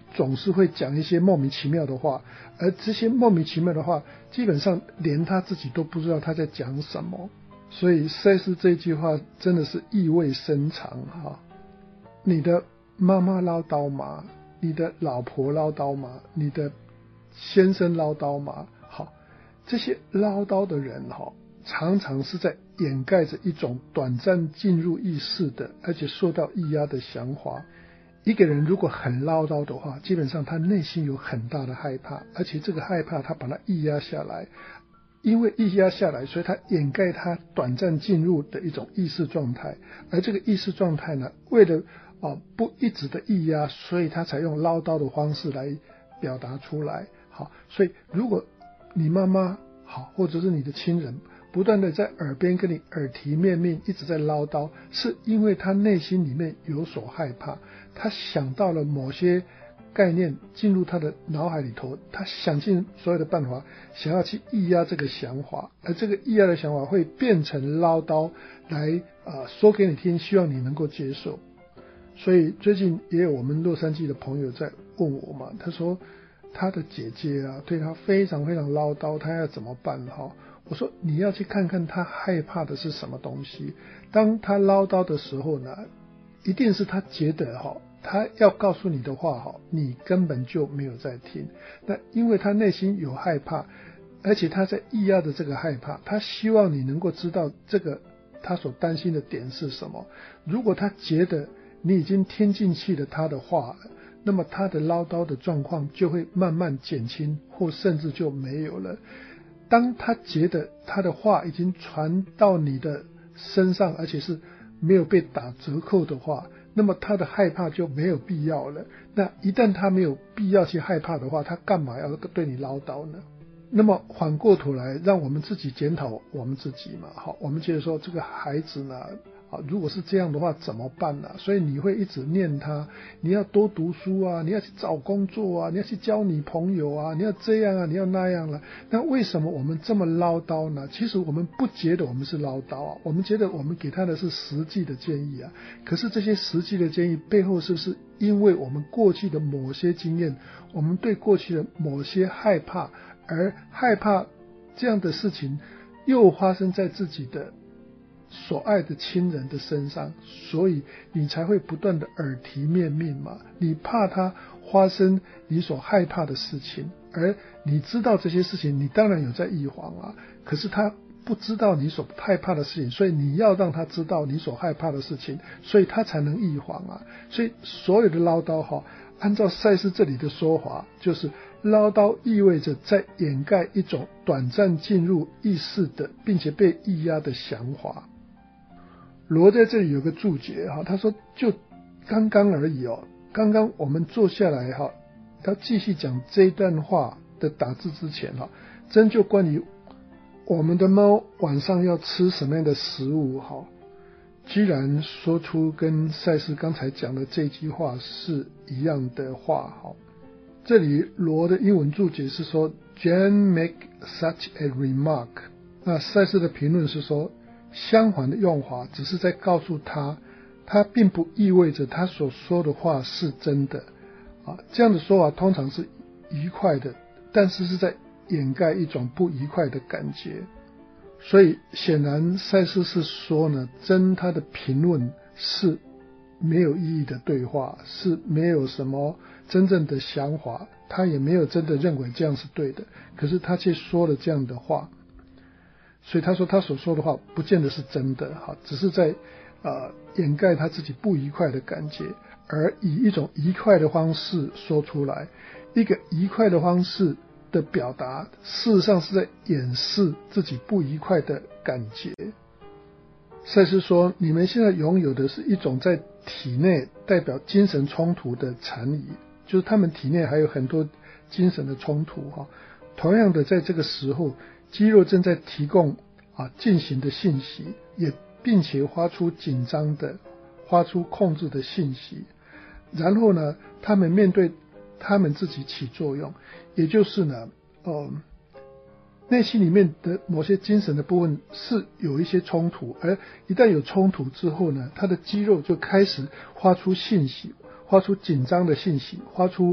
Speaker 1: 总是会讲一些莫名其妙的话，而这些莫名其妙的话基本上连他自己都不知道他在讲什么。所以赛斯这句话真的是意味深长哈。你的妈妈唠叨吗？你的老婆唠叨吗？你的先生唠叨吗？好，这些唠叨的人哈，常常是在掩盖着一种短暂进入意识的，而且受到抑压的想法。一个人如果很唠叨的话，基本上他内心有很大的害怕，而且这个害怕他把它抑压下来，因为抑压下来，所以他掩盖他短暂进入的一种意识状态，而这个意识状态呢，为了、呃、不一直的抑压，所以他才用唠叨的方式来表达出来。好，所以如果你妈妈好，或者是你的亲人不断的在耳边跟你耳提面命一直在唠叨，是因为他内心里面有所害怕，他想到了某些概念进入他的脑海里头，他想尽所有的办法想要去抑压这个想法，而这个抑压的想法会变成唠叨来、呃、说给你听，希望你能够接受。所以最近也有我们洛杉矶的朋友在问我嘛，他说他的姐姐啊对他非常非常唠叨，他要怎么办哈？我说你要去看看他害怕的是什么东西。当他唠叨的时候呢，一定是他觉得哈，他要告诉你的话哈，你根本就没有在听。那因为他内心有害怕，而且他在抑压的这个害怕，他希望你能够知道这个他所担心的点是什么。如果他觉得你已经听进去了他的话了，那么他的唠叨的状况就会慢慢减轻，或甚至就没有了。当他觉得他的话已经传到你的身上，而且是没有被打折扣的话，那么他的害怕就没有必要了。那一旦他没有必要去害怕的话，他干嘛要对你唠叨呢？那么反过头来，让我们自己检讨我们自己嘛。好，我们觉得说这个孩子呢，啊，如果是这样的话怎么办呢？所以你会一直念他，你要多读书啊，你要去找工作啊，你要去交女朋友啊，你要这样啊，你要那样了、啊。那为什么我们这么唠叨呢？其实我们不觉得我们是唠叨啊，我们觉得我们给他的是实际的建议啊。可是这些实际的建议背后，是不是因为我们过去的某些经验，我们对过去的某些害怕，而害怕这样的事情又发生在自己的所爱的亲人的身上，所以你才会不断的耳提面命嘛。你怕他发生你所害怕的事情，而你知道这些事情，你当然有在预防啊。可是他不知道你所害怕的事情，所以你要让他知道你所害怕的事情，所以他才能预防啊。所以所有的唠叨哈，按照赛斯这里的说法，就是唠叨意味着在掩盖一种短暂进入意识的并且被抑压的想法。罗在这里有个注解哈，他说就刚刚而已哦，刚刚我们坐下来哈，要继续讲这一段话的打字之前哈，针就关于我们的猫晚上要吃什么样的食物哈，居然说出跟赛斯刚才讲的这句话是一样的话哈。这里罗的英文注解是说 Jane make such a remark， 那赛斯的评论是说相反的用法只是在告诉他，他并不意味着他所说的话是真的啊。这样的说法通常是愉快的，但是是在掩盖一种不愉快的感觉。所以显然赛斯是说呢，真他的评论是没有意义的对话，是没有什么真正的想法，他也没有真的认为这样是对的，可是他却说了这样的话。所以他说他所说的话不见得是真的，只是在呃掩盖他自己不愉快的感觉，而以一种愉快的方式说出来。一个愉快的方式的表达，事实上是在掩饰自己不愉快的感觉。赛斯说，你们现在拥有的是一种在体内代表精神冲突的残余，就是他们体内还有很多精神的冲突哈。同样的，在这个时候，肌肉正在提供啊进行的信息，也并且发出紧张的、发出控制的信息。然后呢，他们面对他们自己起作用，也就是呢，呃，内心里面的某些精神的部分是有一些冲突，而一旦有冲突之后呢，他的肌肉就开始发出信息，发出紧张的信息，发出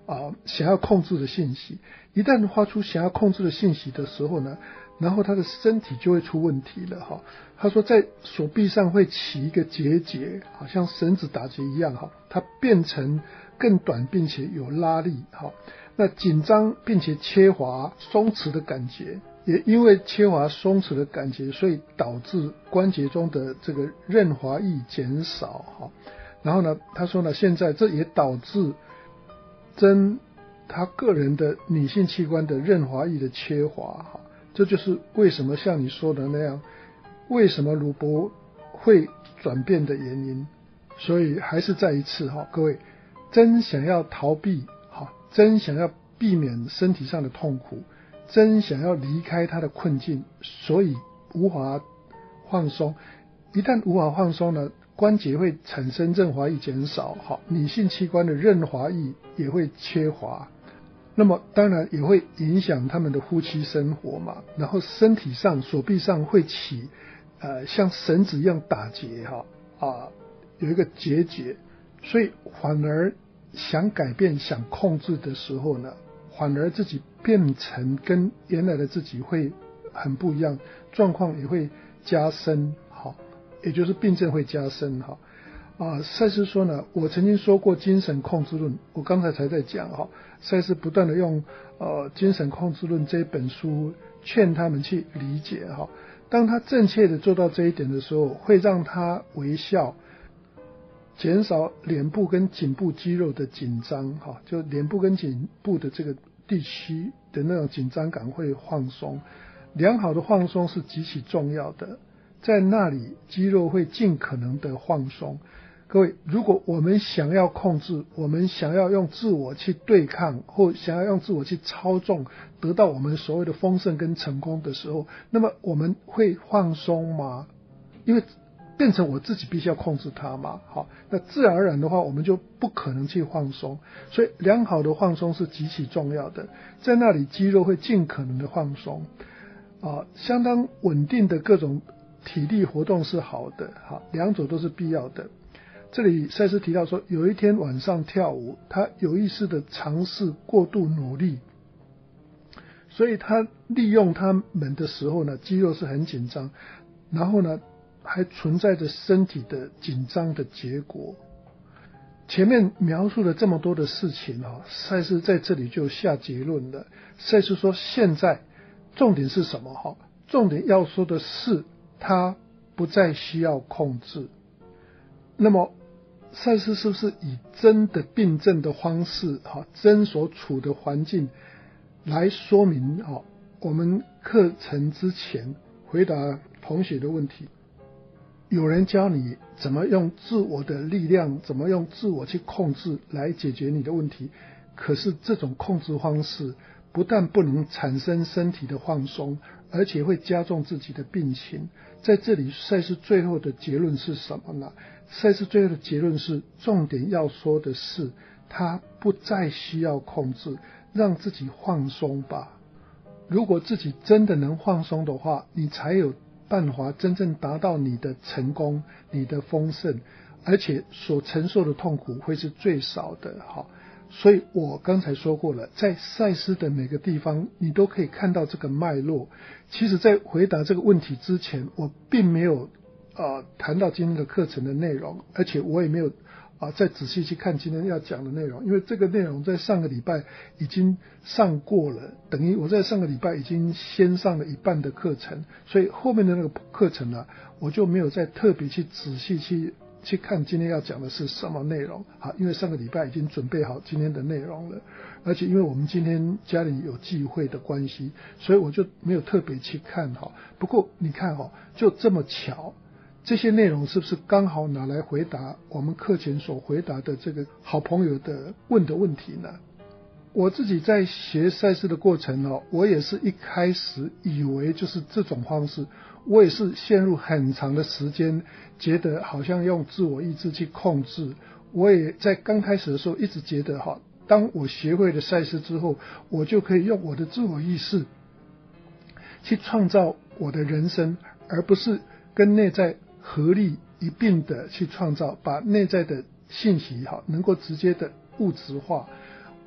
Speaker 1: 啊想要控制的信息。一旦发出想要控制的信息的时候呢，然后他的身体就会出问题了哈。他说在手臂上会起一个结节，好像绳子打结一样哈，它变成更短并且有拉力哈。那紧张并且切滑松弛的感觉，也因为切滑松弛的感觉，所以导致关节中的这个润滑液减少哈。然后呢，他说呢，现在这也导致真他个人的女性器官的润滑液的切滑哈。这就是为什么像你说的那样，为什么乳脖会转变的原因。所以还是再一次哈，各位真想要逃避哈，真想要避免身体上的痛苦，真想要离开他的困境，所以无法放松。一旦无法放松呢，关节会产生润滑液减少，好，女性器官的润滑液也会切滑，那么当然也会影响他们的夫妻生活嘛。然后身体上手臂上会起呃像绳子一样打结哈啊，有一个结节，所以反而想改变想控制的时候呢，反而自己变成跟原来的自己会很不一样，状况也会加深，好，也就是病症会加深哈。啊，赛斯说呢，我曾经说过精神控制论，我刚才才在讲哈，赛斯不断的用呃精神控制论这本书劝他们去理解哈。当他正确的做到这一点的时候，会让他微笑，减少脸部跟颈部肌肉的紧张哈，就脸部跟颈部的这个地区的那种紧张感会放松。良好的放松是极其重要的，在那里肌肉会尽可能的放松。各位，如果我们想要控制，我们想要用自我去对抗，或想要用自我去操纵，得到我们所谓的丰盛跟成功的时候，那么我们会放松吗？因为变成我自己必须要控制它嘛，好，那自然而然的话，我们就不可能去放松。所以良好的放松是极其重要的，在那里肌肉会尽可能的放松，啊，相当稳定的各种体力活动是好的，好，两者都是必要的。这里赛斯提到说，有一天晚上跳舞，他有意识的尝试过度努力，所以他利用他们的时候呢，肌肉是很紧张，然后呢还存在着身体的紧张的结果。前面描述了这么多的事情啊，赛斯在这里就下结论了。赛斯说，现在重点是什么哈？重点要说的是，他不再需要控制。那么赛斯是不是以真的病症的方式哈，真所处的环境来说明哈，我们课程之前回答同学的问题？有人教你怎么用自我的力量，怎么用自我去控制来解决你的问题，可是这种控制方式不但不能产生身体的放松，而且会加重自己的病情。在这里赛斯最后的结论是什么呢？赛斯最后的结论是，重点要说的是，他不再需要控制，让自己放松吧。如果自己真的能放松的话，你才有办法真正达到你的成功，你的丰盛，而且所承受的痛苦会是最少的。好，所以我刚才说过了，在赛斯的每个地方你都可以看到这个脉络。其实在回答这个问题之前，我并没有呃谈到今天的课程的内容，而且我也没有啊、呃、再仔细去看今天要讲的内容，因为这个内容在上个礼拜已经上过了，等于我在上个礼拜已经先上了一半的课程，所以后面的那个课程呢、啊，我就没有再特别去仔细去去看今天要讲的是什么内容。好，因为上个礼拜已经准备好今天的内容了，而且因为我们今天家里有聚会的关系，所以我就没有特别去看哈。不过你看哈，就这么巧，这些内容是不是刚好拿来回答我们课前所回答的这个好朋友的问的问题呢？我自己在学赛事的过程哦，我也是一开始以为就是这种方式，我也是陷入很长的时间，觉得好像用自我意志去控制。我也在刚开始的时候一直觉得哈，当我学会了赛事之后，我就可以用我的自我意识去创造我的人生，而不是跟内在合力一并的去创造，把内在的信息哈能够直接的物质化。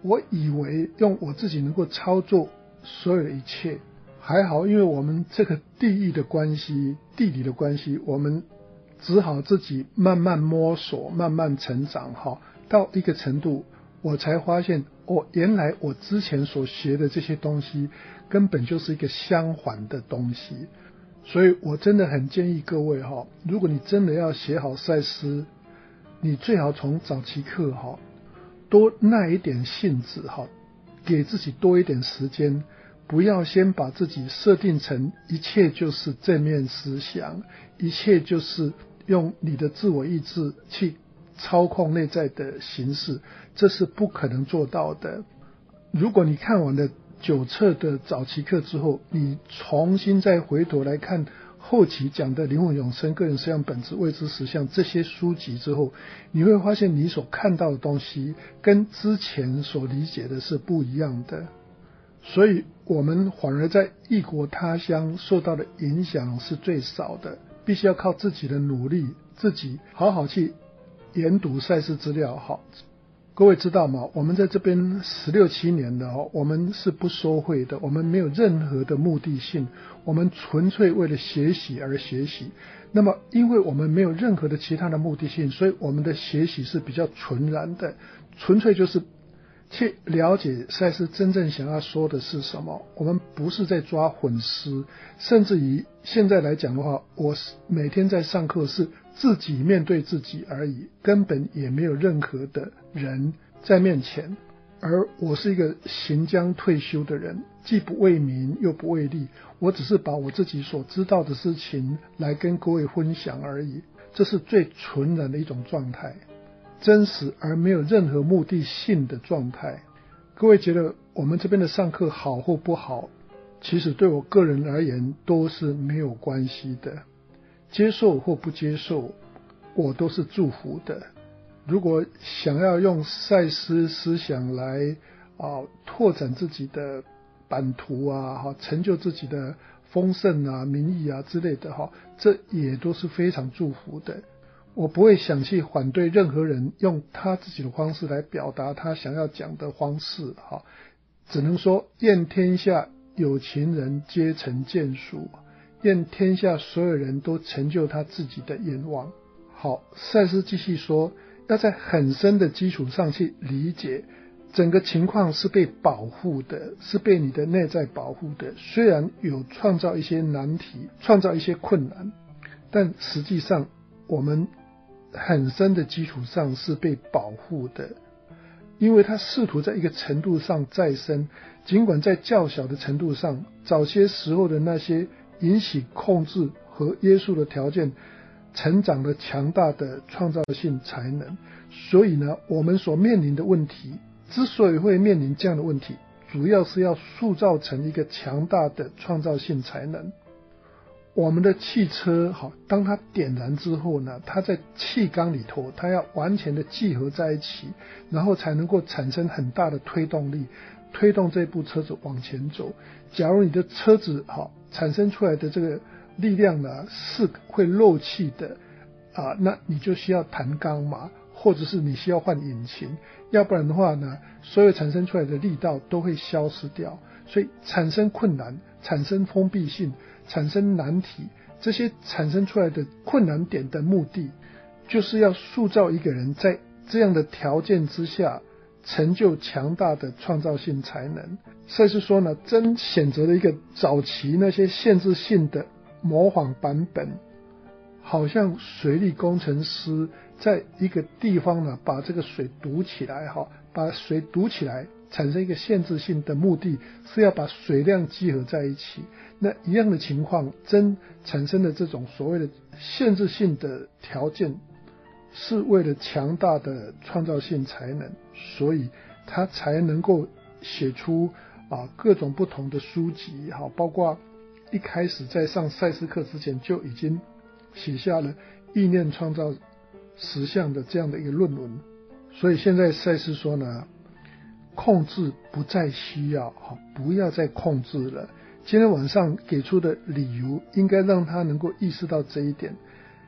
Speaker 1: 我以为用我自己能够操作所有的一切，还好，因为我们这个地域的关系、地理的关系，我们只好自己慢慢摸索、慢慢成长，哈，到一个程度，我才发现，哦，原来我之前所学的这些东西，根本就是一个相反的东西。所以我真的很建议各位哈，如果你真的要写好赛斯，你最好从早期课哈，多耐一点性子哈，给自己多一点时间。不要先把自己设定成一切就是正面思想，一切就是用你的自我意志去操控内在的形式，这是不可能做到的。如果你看完了九册的早期课之后，你重新再回头来看后期讲的灵魂永生、个人实相本质、未知实相这些书籍之后，你会发现你所看到的东西跟之前所理解的是不一样的。所以我们反而在异国他乡受到的影响是最少的，必须要靠自己的努力，自己好好去研读赛事资料。好，各位知道吗？我们在这边十六七年了，我们是不收费的，我们没有任何的目的性，我们纯粹为了学习而学习。那么因为我们没有任何的其他的目的性，所以我们的学习是比较纯然的，纯粹就是去了解赛斯真正想要说的是什么。我们不是在抓粉丝，甚至于现在来讲的话，我每天在上课是自己面对自己而已，根本也没有任何的人在面前。而我是一个行将退休的人，既不为民又不为利，我只是把我自己所知道的事情来跟各位分享而已，这是最纯然的一种状态，真实而没有任何目的性的状态。各位觉得我们这边的上课好或不好，其实对我个人而言都是没有关系的，接受或不接受我都是祝福的。如果想要用赛斯思想来、啊、拓展自己的版图啊，成就自己的丰盛啊、名义啊之类的，这也都是非常祝福的。我不会想去反对任何人用他自己的方式来表达他想要讲的方式，只能说愿天下有情人皆成眷属，愿天下所有人都成就他自己的愿望。好，赛斯继续说，要在很深的基础上去理解整个情况是被保护的，是被你的内在保护的。虽然有创造一些难题，创造一些困难，但实际上我们很深的基础上是被保护的，因为他试图在一个程度上再生，尽管在较小的程度上，早些时候的那些引起控制和约束的条件成长了强大的创造性才能。所以呢，我们所面临的问题之所以会面临这样的问题，主要是要塑造成一个强大的创造性才能。我们的汽车好，当它点燃之后呢，它在气缸里头，它要完全的聚合在一起，然后才能够产生很大的推动力，推动这部车子往前走。假如你的车子好产生出来的这个力量呢是会漏气的啊，那你就需要弹钢嘛，或者是你需要换引擎，要不然的话呢，所有产生出来的力道都会消失掉。所以产生困难，产生封闭性，产生难题，这些产生出来的困难点的目的，就是要塑造一个人在这样的条件之下成就强大的创造性才能。赛斯说呢，真选择了一个早期那些限制性的模仿版本，好像水利工程师在一个地方呢，把这个水堵起来，把水堵起来产生一个限制性的目的是要把水量集合在一起。那一样的情况，真产生的这种所谓的限制性的条件，是为了强大的创造性才能，所以他才能够写出啊各种不同的书籍，好，包括一开始在上赛斯课之前就已经写下了意念创造实相的这样的一个论文。所以现在赛斯说呢，控制不再需要，不要再控制了。今天晚上给出的理由应该让他能够意识到这一点。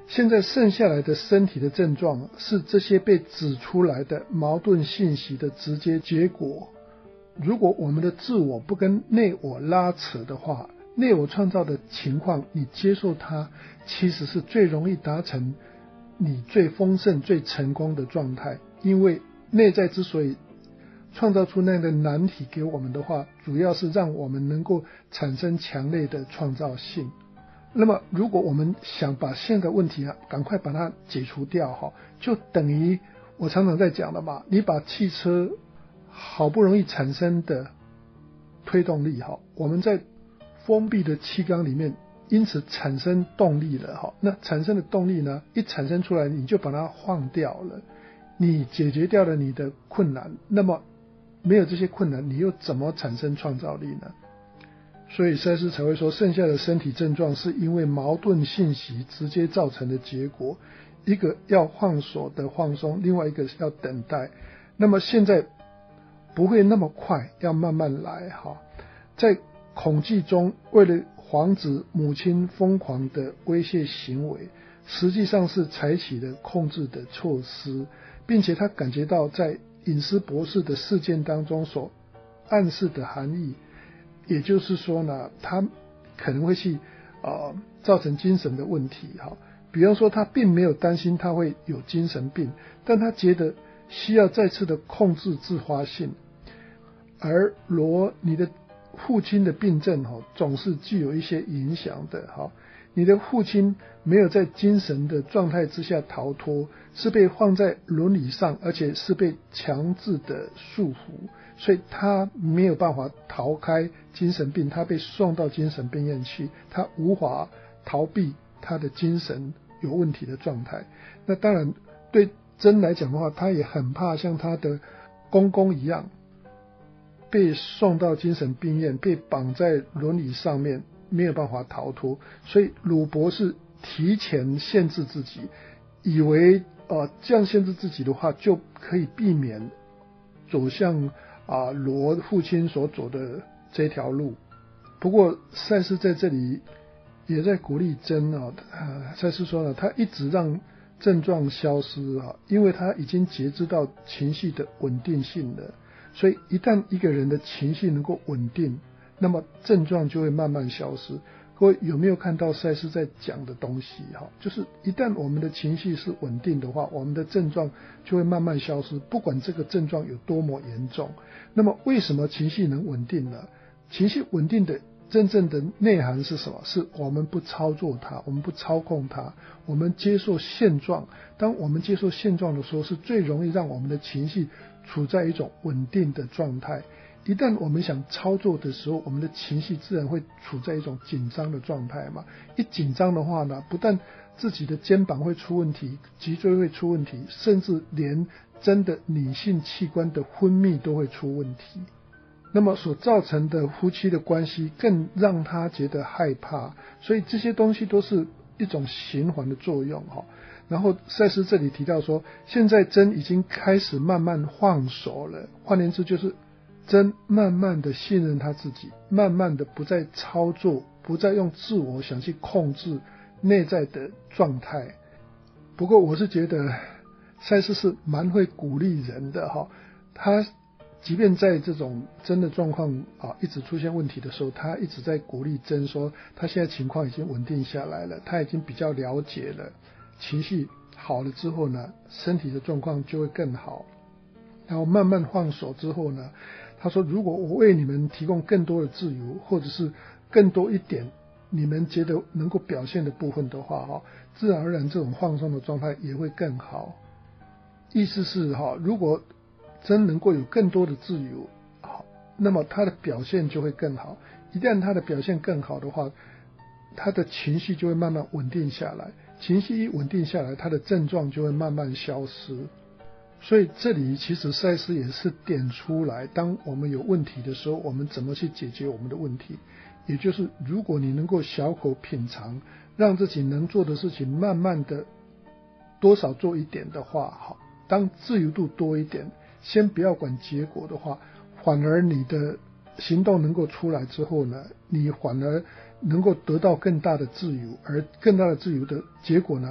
Speaker 1: 现在剩下来的身体的症状是这些被指出来的矛盾信息的直接结果。如果我们的自我不跟内我拉扯的话，内我创造的情况你接受它，其实是最容易达成你最丰盛最成功的状态。因为内在之所以创造出那样的难题给我们的话，主要是让我们能够产生强烈的创造性。那么如果我们想把现在的问题啊赶快把它解除掉，就等于我常常在讲的嘛，你把汽车好不容易产生的推动力，我们在封闭的气缸里面因此产生动力了，那产生的动力呢，一产生出来你就把它放掉了，你解决掉了你的困难，那么没有这些困难你又怎么产生创造力呢？所以赛斯才会说，剩下的身体症状是因为矛盾信息直接造成的结果，一个要放手的放松，另外一个要等待。那么现在不会那么快，要慢慢来。在恐惧中，为了防止母亲疯狂的威胁行为，实际上是采取了控制的措施，并且他感觉到在隐私博士的事件当中所暗示的含义，也就是说呢，他可能会去呃造成精神的问题哈。比方说他并没有担心他会有精神病，但他觉得需要再次的控制自发性。而罗你的父亲的病症哈总是具有一些影响的哈。你的父亲没有在精神的状态之下逃脱，是被放在轮椅上，而且是被强制的束缚，所以他没有办法逃开精神病，他被送到精神病院去，他无法逃避他的精神有问题的状态。那当然对珍来讲的话，他也很怕像他的公公一样被送到精神病院，被绑在轮椅上面，没有办法逃脱。所以鲁博士提前限制自己，以为呃这样限制自己的话就可以避免走向啊罗父亲所走的这条路。不过赛斯在这里也在鼓励珍啊，呃赛斯说了，他一直让症状消失啊，因为他已经觉知到情绪的稳定性了。所以一旦一个人的情绪能够稳定，那么症状就会慢慢消失。各位有没有看到赛斯在讲的东西？就是一旦我们的情绪是稳定的话，我们的症状就会慢慢消失，不管这个症状有多么严重。那么为什么情绪能稳定呢？情绪稳定的真正的内涵是什么？是我们不操作它，我们不操控它，我们接受现状。当我们接受现状的时候，是最容易让我们的情绪处在一种稳定的状态。一旦我们想操作的时候，我们的情绪自然会处在一种紧张的状态嘛。一紧张的话呢，不但自己的肩膀会出问题，脊椎会出问题，甚至连真的女性器官的分泌都会出问题。那么所造成的夫妻的关系更让他觉得害怕，所以这些东西都是一种循环的作用。然后赛斯这里提到说，现在珍已经开始慢慢放手了，换言之就是珍慢慢的信任他自己，慢慢的不再操作，不再用自我想去控制内在的状态。不过我是觉得赛斯是蛮会鼓励人的哈，他即便在这种珍的状况啊一直出现问题的时候，他一直在鼓励珍说，他现在情况已经稳定下来了，他已经比较了解了，情绪好了之后呢，身体的状况就会更好。然后慢慢放手之后呢，他说如果我为你们提供更多的自由，或者是更多一点你们觉得能够表现的部分的话，自然而然这种放松的状态也会更好。意思是如果真能够有更多的自由，那么他的表现就会更好。一旦他的表现更好的话，他的情绪就会慢慢稳定下来，情绪一稳定下来，他的症状就会慢慢消失。所以这里其实赛斯也是点出来，当我们有问题的时候，我们怎么去解决我们的问题。也就是如果你能够小口品尝，让自己能做的事情慢慢的多少做一点的话，好，当自由度多一点，先不要管结果的话，反而你的行动能够出来之后呢，你反而能够得到更大的自由，而更大的自由的结果呢，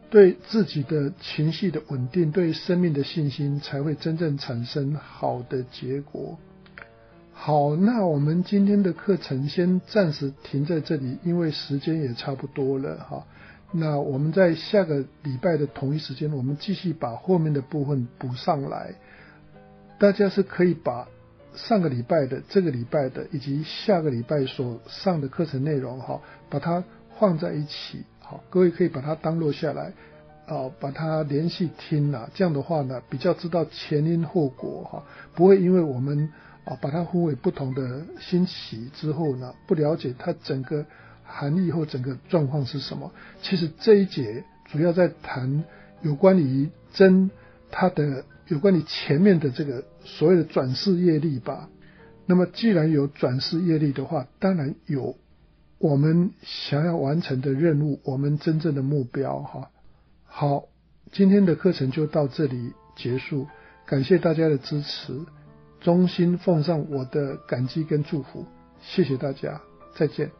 Speaker 1: 对自己的情绪的稳定，对生命的信心，才会真正产生好的结果。好，那我们今天的课程先暂时停在这里，因为时间也差不多了哈。那我们在下个礼拜的同一时间，我们继续把后面的部分补上来。大家是可以把上个礼拜的、这个礼拜的以及下个礼拜所上的课程内容哈，把它放在一起。好，各位可以把它当录下来，啊，把它连续听啊，这样的话呢，比较知道前因后果哈，不会因为我们啊把它分为不同的星期之后呢，不了解它整个含义或整个状况是什么。其实这一节主要在谈有关于真它的有关于前面的这个所谓的转世业力吧。那么既然有转世业力的话，当然有我们想要完成的任务，我们真正的目标哈。好，今天的课程就到这里结束，感谢大家的支持，衷心奉上我的感激跟祝福，谢谢大家，再见。